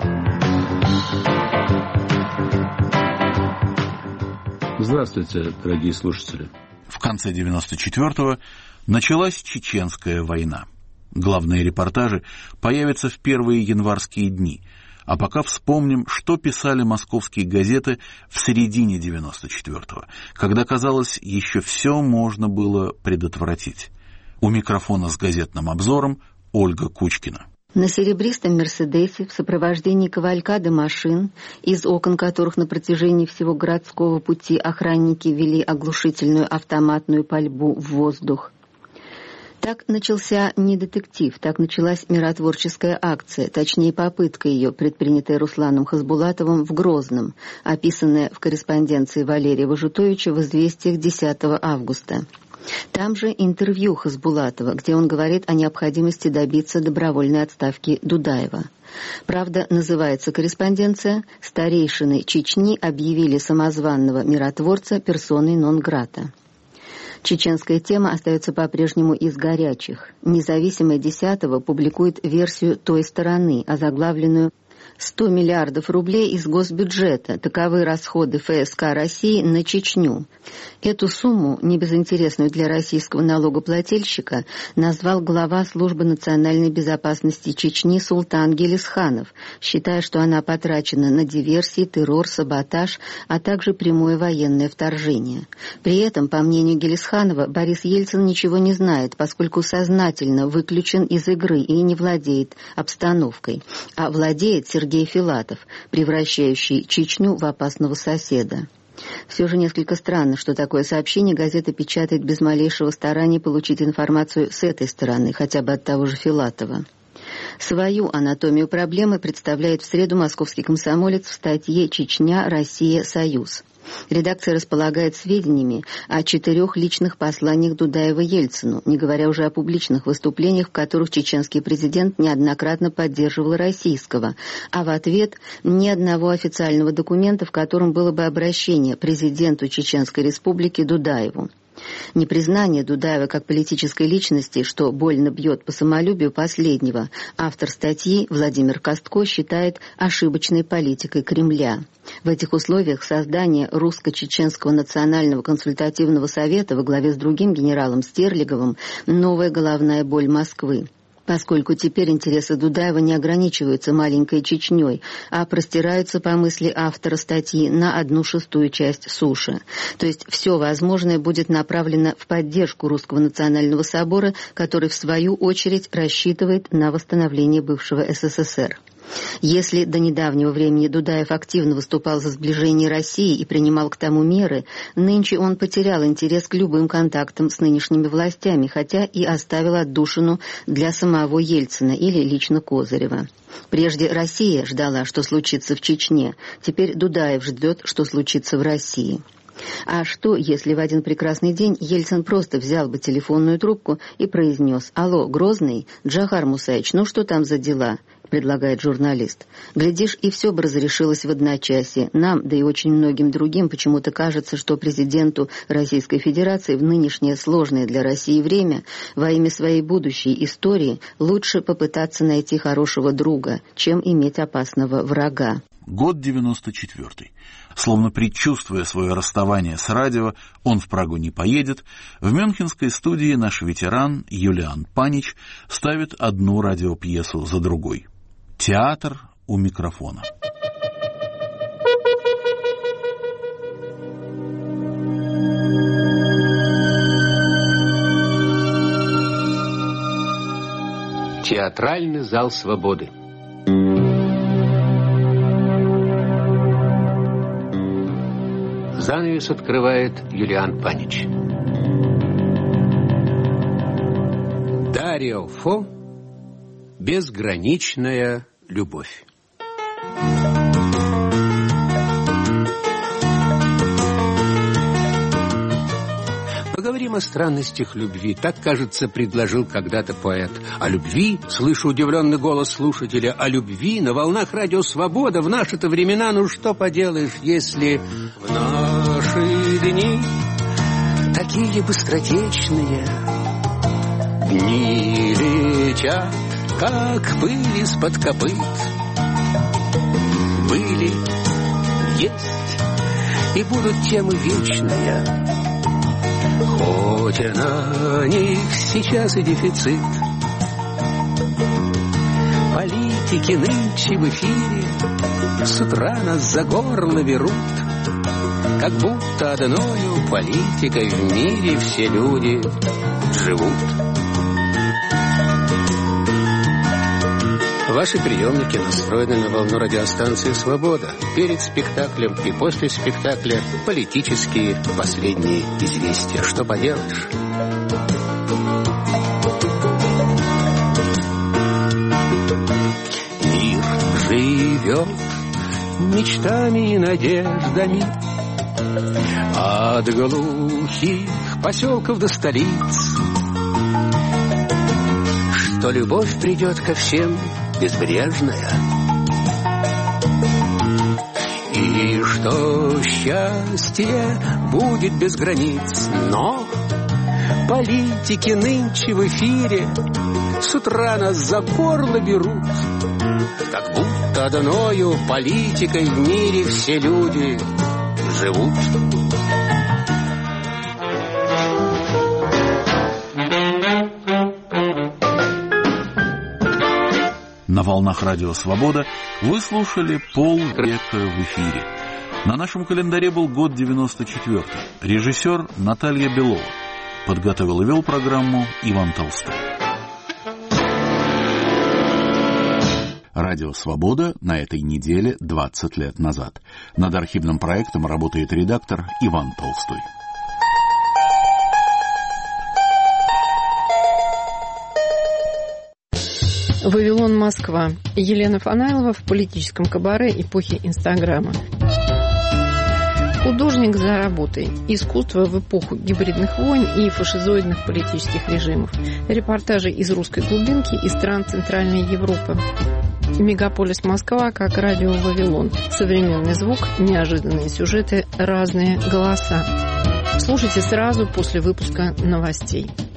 Здравствуйте, дорогие слушатели. В конце девяносто четвёртого началась Чеченская война. Главные репортажи появятся в первые январские дни. А пока вспомним, что писали московские газеты в середине девяносто четвёртого, когда, казалось, еще все можно было предотвратить. У микрофона с газетным обзором Ольга Кучкина. На серебристом «Мерседесе» в сопровождении кавалькады машин, из окон которых на протяжении всего городского пути охранники вели оглушительную автоматную пальбу в воздух. Так начался не детектив, так началась миротворческая акция, точнее попытка ее, предпринятая Русланом Хасбулатовым в Грозном, описанная в корреспонденции Валерия Важутовича в «Известиях» десятого августа. Там же интервью Хасбулатова, где он говорит о необходимости добиться добровольной отставки Дудаева. Правда, называется корреспонденция «Старейшины Чечни объявили самозванного миротворца персоной нон-грата». Чеченская тема остается по-прежнему из горячих. Независимое десятого публикует версию той стороны, озаглавленную сто миллиардов рублей из госбюджета. Таковы расходы ФСК России на Чечню. Эту сумму, небезынтересную для российского налогоплательщика, назвал глава службы национальной безопасности Чечни Султан Гелисханов, считая, что она потрачена на диверсии, террор, саботаж, а также прямое военное вторжение. При этом, по мнению Гелисханова, Борис Ельцин ничего не знает, поскольку сознательно выключен из игры и не владеет обстановкой, а владеет Сергей Филатов, превращающий Чечню в опасного соседа. Все же несколько странно, что такое сообщение газета печатает без малейшего старания получить информацию с этой стороны, хотя бы от того же Филатова. Свою анатомию проблемы представляет в среду московский комсомолец в статье «Чечня, Россия, Союз». Редакция располагает сведениями о четырех личных посланиях Дудаева Ельцину, не говоря уже о публичных выступлениях, в которых чеченский президент неоднократно поддерживал российского, а в ответ ни одного официального документа, в котором было бы обращение президенту Чеченской Республики Дудаеву. Непризнание Дудаева как политической личности, что больно бьет по самолюбию последнего, автор статьи Владимир Костко считает ошибочной политикой Кремля. В этих условиях создание русско-чеченского национального консультативного совета во главе с другим генералом Стерлиговым – новая головная боль Москвы. Поскольку теперь интересы Дудаева не ограничиваются маленькой Чечней, а простираются, по мысли автора статьи, на одну шестую часть суши. То есть все возможное будет направлено в поддержку Русского национального собора, который, в свою очередь, рассчитывает на восстановление бывшего СССР. Если до недавнего времени Дудаев активно выступал за сближение России и принимал к тому меры, нынче он потерял интерес к любым контактам с нынешними властями, хотя и оставил отдушину для самого Ельцина или лично Козырева. Прежде Россия ждала, что случится в Чечне, теперь Дудаев ждет, что случится в России. А что, если в один прекрасный день Ельцин просто взял бы телефонную трубку и произнес: «Алло, Грозный, Джохар Мусаевич, ну что там за дела?» предлагает журналист. Глядишь, и все бы разрешилось в одночасье. Нам, да и очень многим другим, почему-то кажется, что президенту Российской Федерации в нынешнее сложное для России время во имя своей будущей истории лучше попытаться найти хорошего друга, чем иметь опасного врага. Год девяносто четвёртый. Словно предчувствуя свое расставание с радио, он в Прагу не поедет, в мюнхенской студии наш ветеран Юлиан Панич ставит одну радиопьесу за другой. Театр у микрофона. Театральный зал свободы. Занавес открывает Юлиан Панич. Дарио Фо. Безграничная любовь. Поговорим о странностях любви. Так, кажется, предложил когда-то поэт. О любви, слышу удивленный голос слушателя, о любви на волнах радио «Свобода» в наши-то времена. Ну что поделаешь, если в наши дни такие быстротечные дни летят, как пыль из-под копыт. Были, есть и будут темы вечные, хоть на них сейчас и дефицит. Политики нынче в эфире с утра нас за горло берут, как будто одною политикой в мире все люди живут. Ваши приемники настроены на волну радиостанции «Свобода». Перед спектаклем и после спектакля политические последние известия. Что поделаешь? Мир живет мечтами и надеждами от глухих поселков до столиц, что любовь придет ко всем безбрежная, и что счастье будет без границ. Но политики нынче в эфире с утра нас за горло берут, как будто одною политикой в мире все люди живут. На волнах радио «Свобода» вы слушали полвека в эфире. На нашем календаре был год девяносто четвёртый. Режиссер Наталья Белова. Подготовил и вел программу Иван Толстой. Радио «Свобода» на этой неделе двадцать лет назад. Над архивным проектом работает редактор Иван Толстой. «Вавилон, Москва». Елена Фанайлова в политическом кабаре эпохи Инстаграма. Художник за работой. Искусство в эпоху гибридных войн и фашизоидных политических режимов. Репортажи из русской глубинки и стран Центральной Европы. Мегаполис Москва как радио Вавилон. Современный звук, неожиданные сюжеты, разные голоса. Слушайте сразу после выпуска новостей.